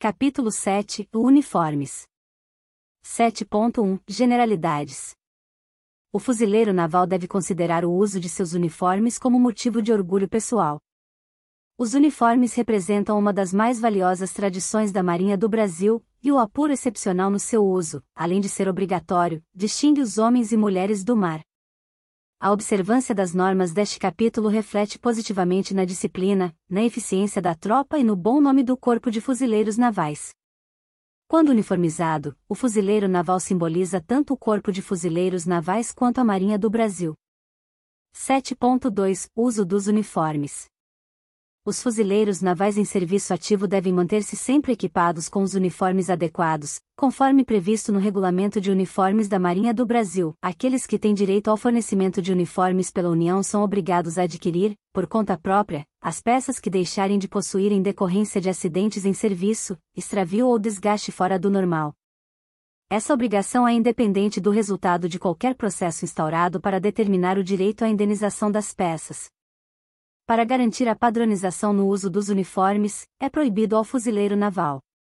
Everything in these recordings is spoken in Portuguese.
Capítulo 7 Uniformes. 7.1 Generalidades. O fuzileiro naval deve considerar o uso de seus uniformes como motivo de orgulho pessoal. Os uniformes representam uma das mais valiosas tradições da Marinha do Brasil, e o apuro excepcional no seu uso, além de ser obrigatório, distingue os homens e mulheres do mar. A observância das normas deste capítulo reflete positivamente na disciplina, na eficiência da tropa e no bom nome do Corpo de Fuzileiros Navais. Quando uniformizado, o fuzileiro naval simboliza tanto o Corpo de Fuzileiros Navais quanto a Marinha do Brasil. 7.2 Uso dos uniformes. Os fuzileiros navais em serviço ativo devem manter-se sempre equipados com os uniformes adequados, conforme previsto no Regulamento de Uniformes da Marinha do Brasil. Aqueles que têm direito ao fornecimento de uniformes pela União são obrigados a adquirir, por conta própria, as peças que deixarem de possuir em decorrência de acidentes em serviço, extravio ou desgaste fora do normal. Essa obrigação é independente do resultado de qualquer processo instaurado para determinar o direito à indenização das peças. Para garantir a padronização no uso dos uniformes, é proibido ao fuzileiro naval: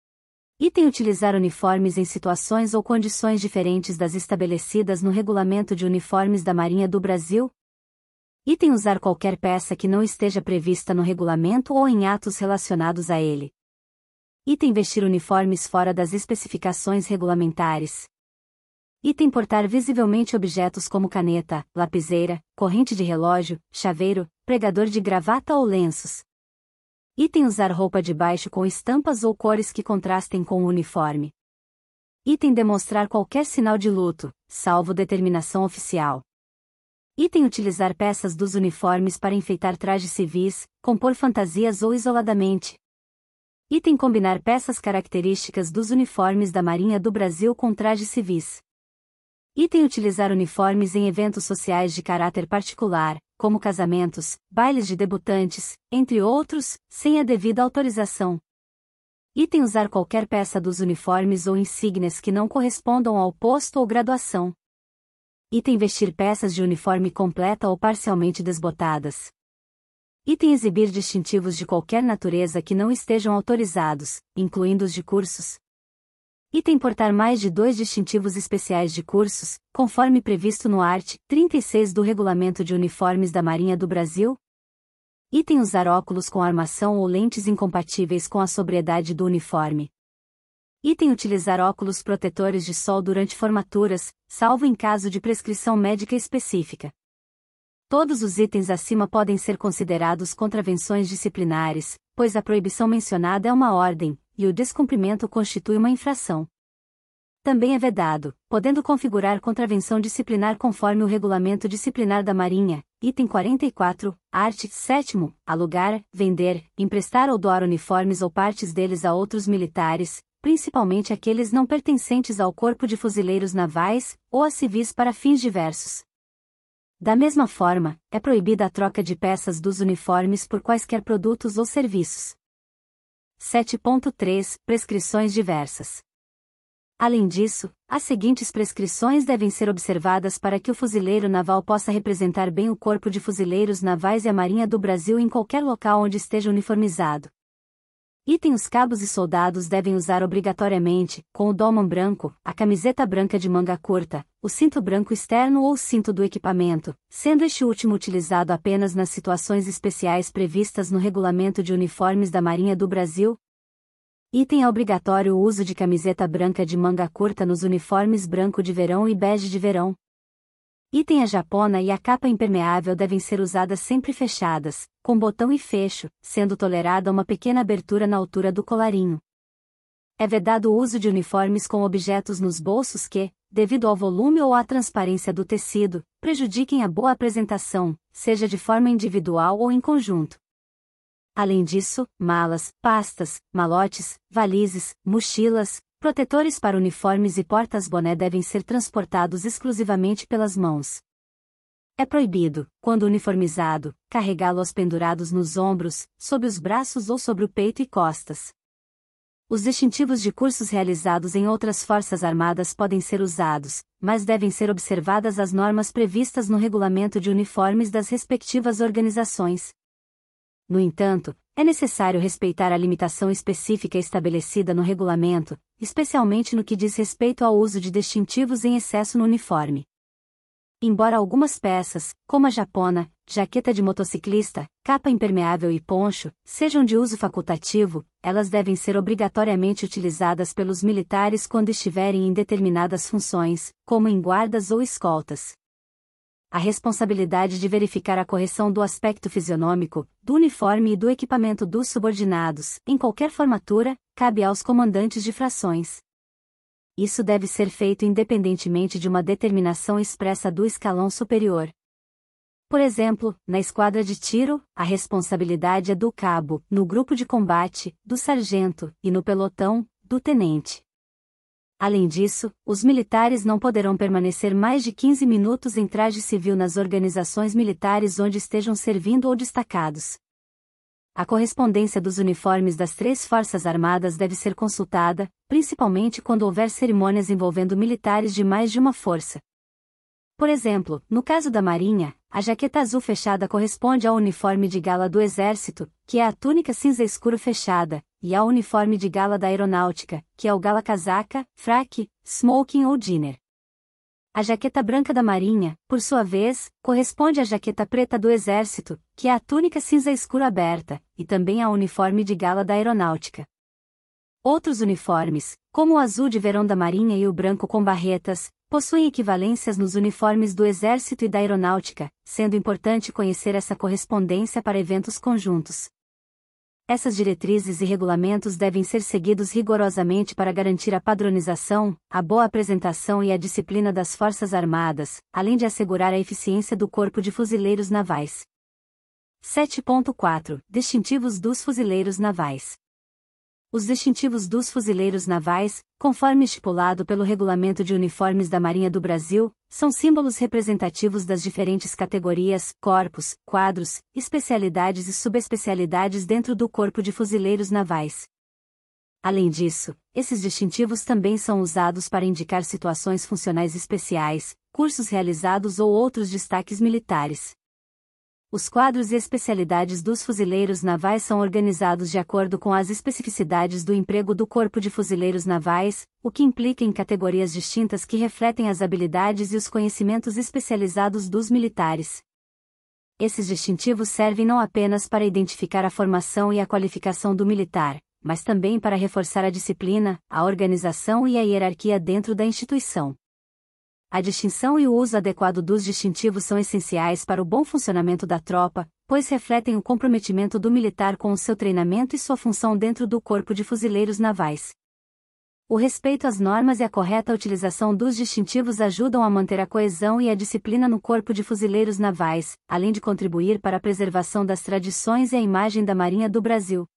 item utilizar uniformes em situações ou condições diferentes das estabelecidas no Regulamento de Uniformes da Marinha do Brasil. Item usar qualquer peça que não esteja prevista no regulamento ou em atos relacionados a ele. Item vestir uniformes fora das especificações regulamentares. Item portar visivelmente objetos como caneta, lapiseira, corrente de relógio, chaveiro, pregador de gravata ou lenços. Item usar roupa de baixo com estampas ou cores que contrastem com o uniforme. Item demonstrar qualquer sinal de luto, salvo determinação oficial. Item utilizar peças dos uniformes para enfeitar trajes civis, compor fantasias ou isoladamente. Item combinar peças características dos uniformes da Marinha do Brasil com trajes civis. Item utilizar uniformes em eventos sociais de caráter particular, como casamentos, bailes de debutantes, entre outros, sem a devida autorização. Item usar qualquer peça dos uniformes ou insígnias que não correspondam ao posto ou graduação. Item vestir peças de uniforme completa ou parcialmente desbotadas. Item exibir distintivos de qualquer natureza que não estejam autorizados, incluindo os de cursos. Item portar mais de 2 distintivos especiais de cursos, conforme previsto no art. 36 do Regulamento de Uniformes da Marinha do Brasil. Item usar óculos com armação ou lentes incompatíveis com a sobriedade do uniforme. Item utilizar óculos protetores de sol durante formaturas, salvo em caso de prescrição médica específica. Todos os itens acima podem ser considerados contravenções disciplinares, pois a proibição mencionada é uma ordem, e o descumprimento constitui uma infração. Também é vedado, podendo configurar contravenção disciplinar conforme o Regulamento Disciplinar da Marinha, item 44, art. 7º, alugar, vender, emprestar ou doar uniformes ou partes deles a outros militares, principalmente aqueles não pertencentes ao Corpo de Fuzileiros Navais, ou a civis para fins diversos. Da mesma forma, é proibida a troca de peças dos uniformes por quaisquer produtos ou serviços. 7.3 Prescrições diversas. Além disso, as seguintes prescrições devem ser observadas para que o fuzileiro naval possa representar bem o Corpo de Fuzileiros Navais e a Marinha do Brasil em qualquer local onde esteja uniformizado. Item os cabos e soldados devem usar obrigatoriamente, com o dolman branco, a camiseta branca de manga curta, o cinto branco externo ou cinto do equipamento, sendo este último utilizado apenas nas situações especiais previstas no Regulamento de Uniformes da Marinha do Brasil. Item é obrigatório o uso de camiseta branca de manga curta nos uniformes branco de verão e bege de verão. Item a japona e a capa impermeável devem ser usadas sempre fechadas, com botão e fecho, sendo tolerada uma pequena abertura na altura do colarinho. É vedado o uso de uniformes com objetos nos bolsos que, devido ao volume ou à transparência do tecido, prejudiquem a boa apresentação, seja de forma individual ou em conjunto. Além disso, malas, pastas, malotes, valizes, mochilas, protetores para uniformes e portas-boné devem ser transportados exclusivamente pelas mãos. É proibido, quando uniformizado, carregá-los pendurados nos ombros, sob os braços ou sobre o peito e costas. Os distintivos de cursos realizados em outras forças armadas podem ser usados, mas devem ser observadas as normas previstas no Regulamento de Uniformes das respectivas organizações. No entanto, É necessário respeitar a limitação específica estabelecida no regulamento, especialmente no que diz respeito ao uso de distintivos em excesso no uniforme. Embora algumas peças, como a japona, jaqueta de motociclista, capa impermeável e poncho, sejam de uso facultativo, elas devem ser obrigatoriamente utilizadas pelos militares quando estiverem em determinadas funções, como em guardas ou escoltas. A responsabilidade de verificar a correção do aspecto fisionômico, do uniforme e do equipamento dos subordinados, em qualquer formatura, cabe aos comandantes de frações. Isso deve ser feito independentemente de uma determinação expressa do escalão superior. Por exemplo, na esquadra de tiro, a responsabilidade é do cabo, no grupo de combate, do sargento, e no pelotão, do tenente. Além disso, os militares não poderão permanecer mais de 15 minutos em traje civil nas organizações militares onde estejam servindo ou destacados. A correspondência dos uniformes das 3 Forças Armadas deve ser consultada, principalmente quando houver cerimônias envolvendo militares de mais de uma força. Por exemplo, no caso da Marinha, a jaqueta azul fechada corresponde ao uniforme de gala do Exército, que é a túnica cinza escuro fechada, e ao uniforme de gala da Aeronáutica, que é o gala-casaca, fraque, smoking ou dinner. A jaqueta branca da Marinha, por sua vez, corresponde à jaqueta preta do Exército, que é a túnica cinza escuro aberta, e também ao uniforme de gala da Aeronáutica. Outros uniformes, como o azul de verão da Marinha e o branco com barretas, possuem equivalências nos uniformes do Exército e da Aeronáutica, sendo importante conhecer essa correspondência para eventos conjuntos. Essas diretrizes e regulamentos devem ser seguidos rigorosamente para garantir a padronização, a boa apresentação e a disciplina das Forças Armadas, além de assegurar a eficiência do Corpo de Fuzileiros Navais. 7.4 Distintivos dos Fuzileiros Navais. Os distintivos dos fuzileiros navais, conforme estipulado pelo Regulamento de Uniformes da Marinha do Brasil, são símbolos representativos das diferentes categorias, corpos, quadros, especialidades e subespecialidades dentro do Corpo de Fuzileiros Navais. Além disso, esses distintivos também são usados para indicar situações funcionais especiais, cursos realizados ou outros destaques militares. Os quadros e especialidades dos fuzileiros navais são organizados de acordo com as especificidades do emprego do Corpo de Fuzileiros Navais, o que implica em categorias distintas que refletem as habilidades e os conhecimentos especializados dos militares. Esses distintivos servem não apenas para identificar a formação e a qualificação do militar, mas também para reforçar a disciplina, a organização e a hierarquia dentro da instituição. A distinção e o uso adequado dos distintivos são essenciais para o bom funcionamento da tropa, pois refletem o comprometimento do militar com o seu treinamento e sua função dentro do Corpo de Fuzileiros Navais. O respeito às normas e a correta utilização dos distintivos ajudam a manter a coesão e a disciplina no Corpo de Fuzileiros Navais, além de contribuir para a preservação das tradições e a imagem da Marinha do Brasil.